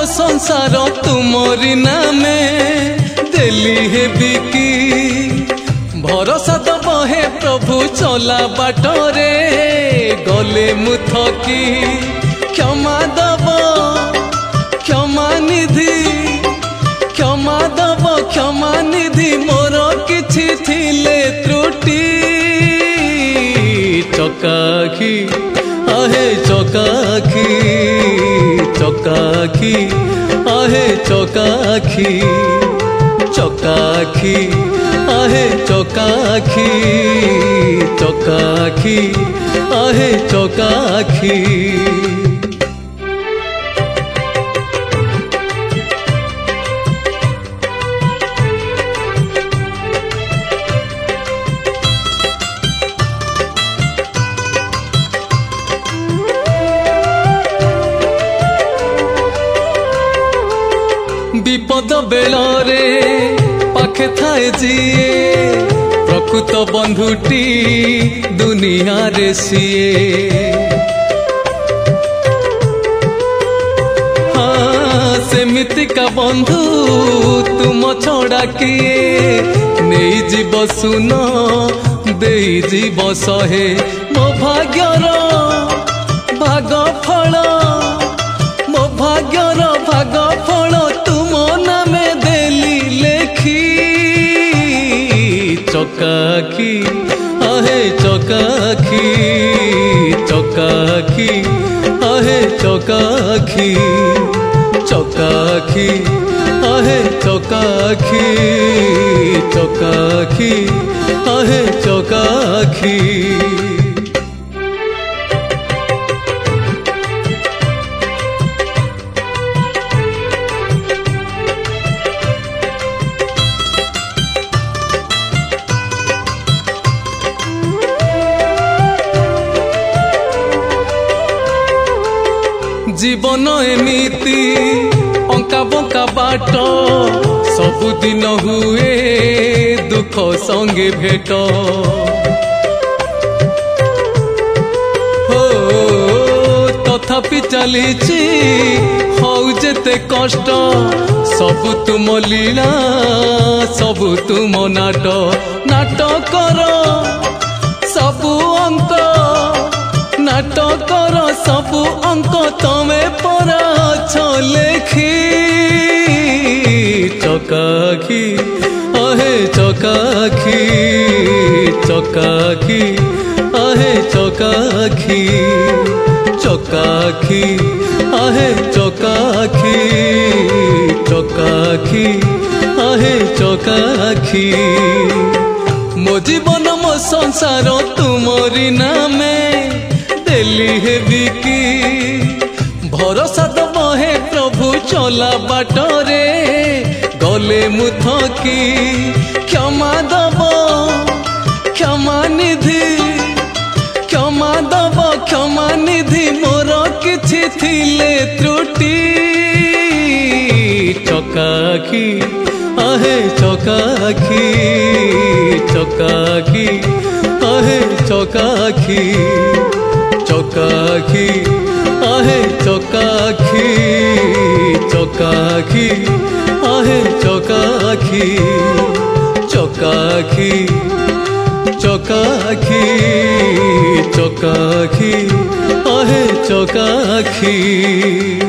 संसार तुमरी नामे देली हे बिकी भरोसा दब हे प्रभु चला बाटरे गले मुथकी क्षमा दब क्षमा निधि क्षमा दब क्षमा निधि मोर किछि थिले त्रुटि चकाखी आहे चकाखी चकाखी आहे चकाखी चकाखी आहे चकाखी चकाखी आहे चकाखी विपद बेलरे पाखे थाए जिए प्रकृत बंधुटी दुनिया रे सीए हाँ सेमिति का बंधु तुम छड़ा किए नहीं जीव सुन दे जीव सहे मो भाग्यर भाग फल मो भाग्यर भाग फल चकाखी आहे चकाखी चकाखी आहे चकाखी चकाखी आहे चकाखी चकाखी आहे चकाखी जीवन एमिति अंका बंका बाट सबुदिन हुए दुख संगे भेट हो तथापि चलीची हौ जेते कष्ट सबु तुम लीला सबु तुम नाट नाटकर सबु अंक नाटकर सबु अंक तमे परा लेखी चकाखी आहे चकाखी चकाखी आहे चकाखी चकाखी आहे चकाखी चकाखी आहे चकाखी मो जीवन मो संसार तुमरी नामे देली हे बिकी भरोसा दब हे प्रभु चला बाटरे गले मुथकी क्षमा दब क्षमा निधि क्षमा दब क्षमा निधि मोर किछि थिले त्रुटि चकाखी आहे चकाखी चकाखी आहे चकाखी चकाखी आहे चकाखी चकाखी आहे चकाखी चकाखी चकाखी चकाखी आहे चकाखी।